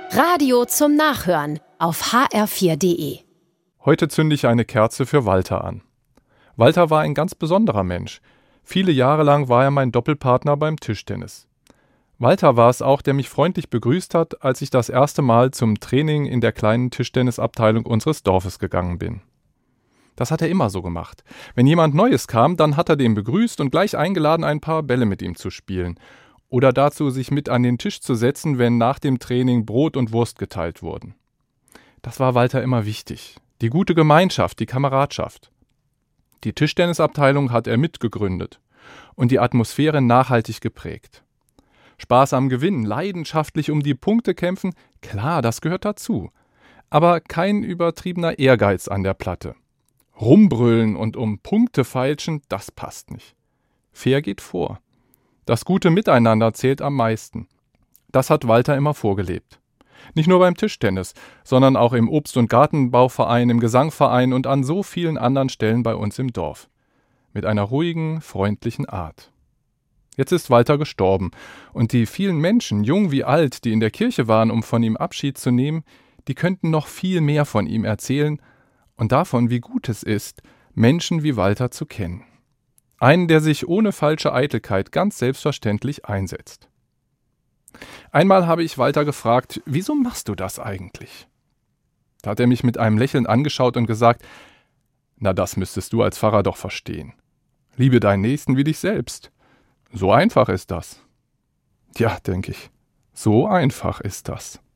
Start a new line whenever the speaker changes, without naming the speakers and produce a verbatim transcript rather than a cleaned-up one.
Radio zum Nachhören auf h r vier punkt d e.
Heute zünde ich eine Kerze für Walter an. Walter war ein ganz besonderer Mensch. Viele Jahre lang war er mein Doppelpartner beim Tischtennis. Walter war es auch, der mich freundlich begrüßt hat, als ich das erste Mal zum Training in der kleinen Tischtennisabteilung unseres Dorfes gegangen bin. Das hat er immer so gemacht. Wenn jemand Neues kam, dann hat er den begrüßt und gleich eingeladen, ein paar Bälle mit ihm zu spielen. Oder dazu, sich mit an den Tisch zu setzen, wenn nach dem Training Brot und Wurst geteilt wurden. Das war Walter immer wichtig. Die gute Gemeinschaft, die Kameradschaft. Die Tischtennisabteilung hat er mitgegründet und die Atmosphäre nachhaltig geprägt. Spaß am Gewinnen, leidenschaftlich um die Punkte kämpfen, klar, das gehört dazu. Aber kein übertriebener Ehrgeiz an der Platte. Rumbrüllen und um Punkte feilschen, das passt nicht. Fair geht vor. Das gute Miteinander zählt am meisten. Das hat Walter immer vorgelebt. Nicht nur beim Tischtennis, sondern auch im Obst- und Gartenbauverein, im Gesangverein und an so vielen anderen Stellen bei uns im Dorf. Mit einer ruhigen, freundlichen Art. Jetzt ist Walter gestorben und die vielen Menschen, jung wie alt, die in der Kirche waren, um von ihm Abschied zu nehmen, die könnten noch viel mehr von ihm erzählen und davon, wie gut es ist, Menschen wie Walter zu kennen. Einen, der sich ohne falsche Eitelkeit ganz selbstverständlich einsetzt. Einmal habe ich Walter gefragt, wieso machst du das eigentlich? Da hat er mich mit einem Lächeln angeschaut und gesagt, na, das müsstest du als Pfarrer doch verstehen. Liebe deinen Nächsten wie dich selbst. So einfach ist das. Ja, denke ich, so einfach ist das.